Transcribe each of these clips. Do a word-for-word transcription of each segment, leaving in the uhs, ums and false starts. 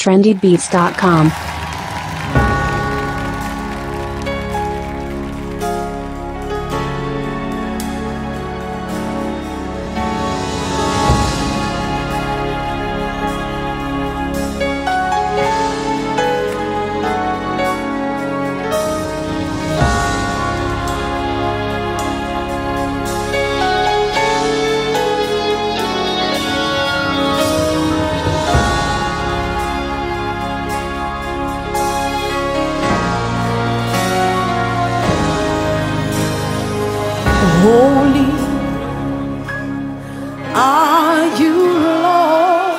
trendy beats dot com. Holy are you, Lord,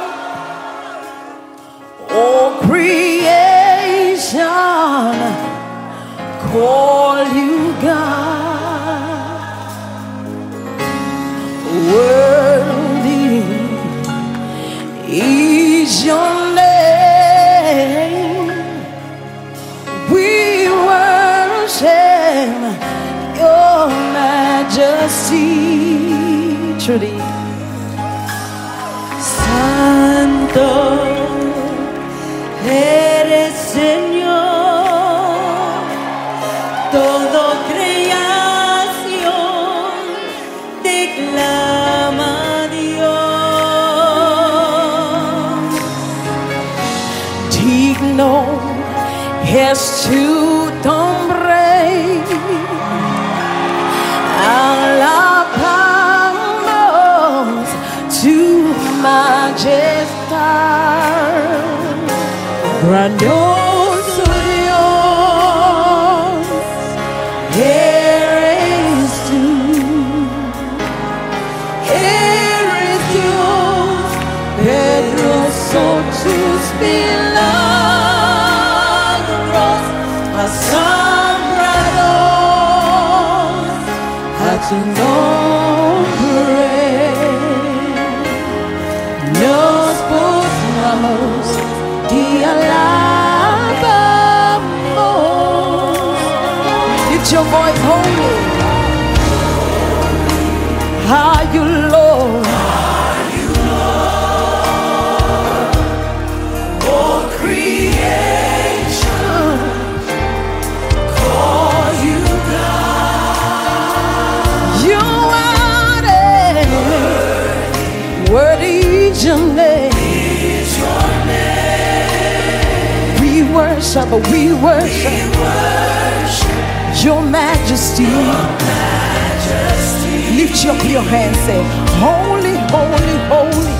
all creation call you God. Worthy is your name. We worship your majesty. Truly. Santo eres Señor, todo creación declama a Dios. Digno es tu nombre, alabamos tu majestad. Grandioso Dios, eres tú, eres Dios, poderoso tus milagros asombrados a tu nombre. Nos postramos y alabamos. Lift your voice, holy. Are you Lord? Are you Lord? All creation call you God. You are worthy. Worthy is your name. Is your name. We worship, we worship, We worship your majesty. your majesty. Lift up your hands, say, holy, holy, holy.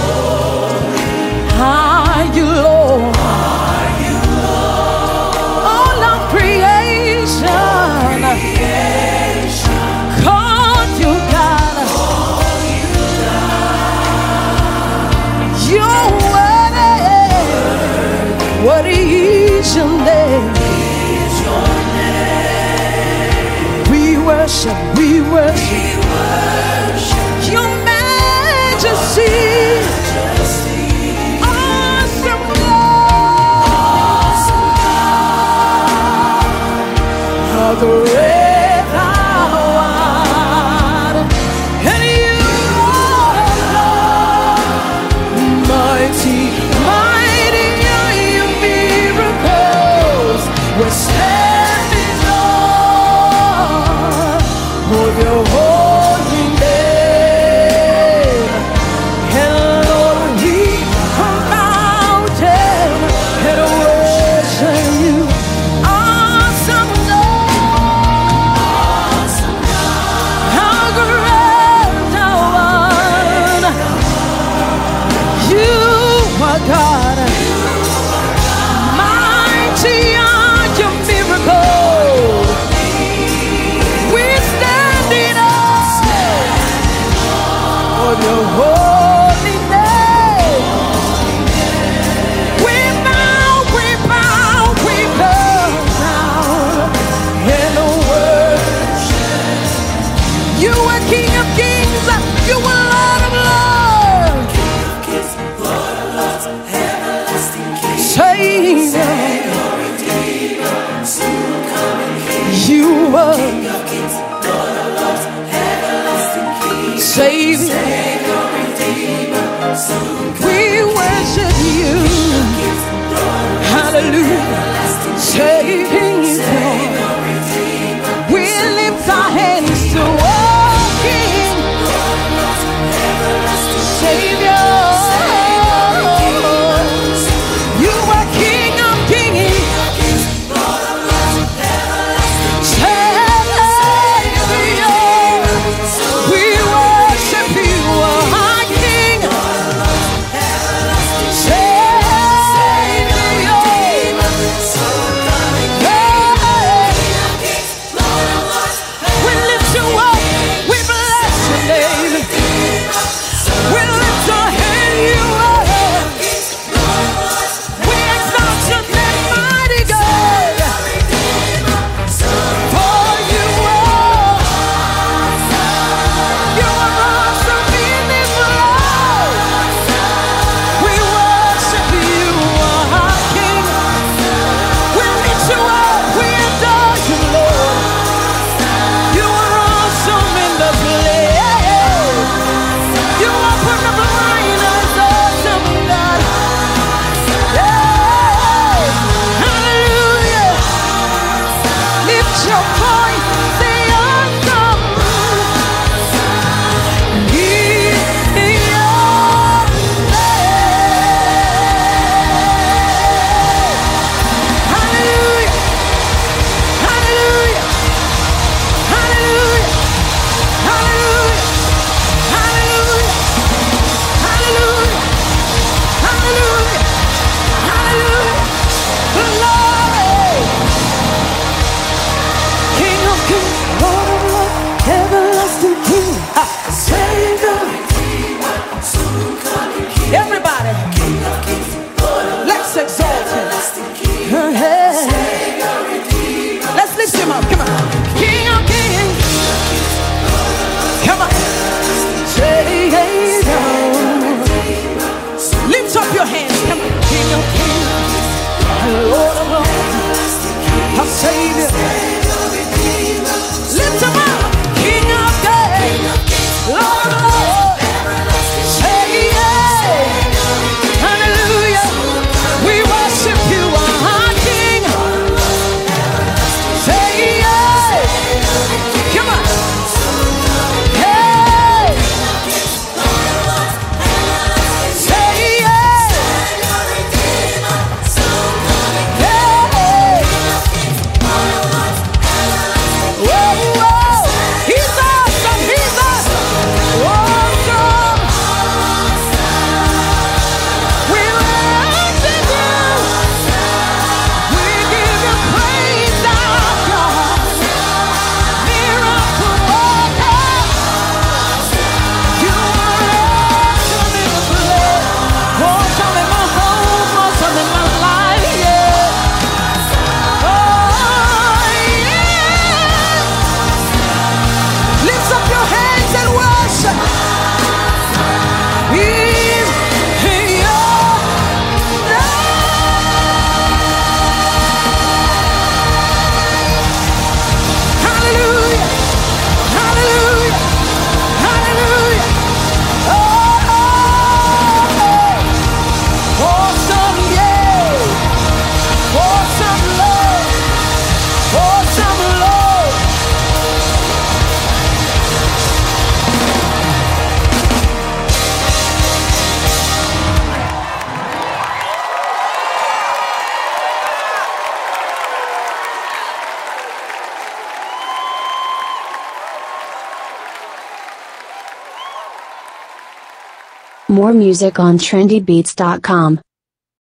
Are you Lord? Are you Lord? All of creation, Creation call you God. call you God. You're worthy. What is your name? Is your name. We worship, we worship We worship your majesty. majesty. Awesome Lord. Awesome God. How great thou art. And you, Lord, mighty, mighty are your miracles. We're standing on of your holy name. And Lord, we come mountain and worship you. Awesome Lord, Awesome God. how great thou art. You are God. Mighty are your miracles. We're standing on of your holy name. We bow, we bow, we bow down in worship. You are King of Kings. You are Lord of Lords. Kiss, Lord of Lords, everlasting King. Savior, Savior, Redeemer, soon coming King. you are King of Kings, Lord of Lords, everlasting King. Savior. Savior, Redeemer, soon coming We worship you. King. Hallelujah. Savior. We lift our hands to walking. Savior. You are King of Kings. More music on trendy beats dot com.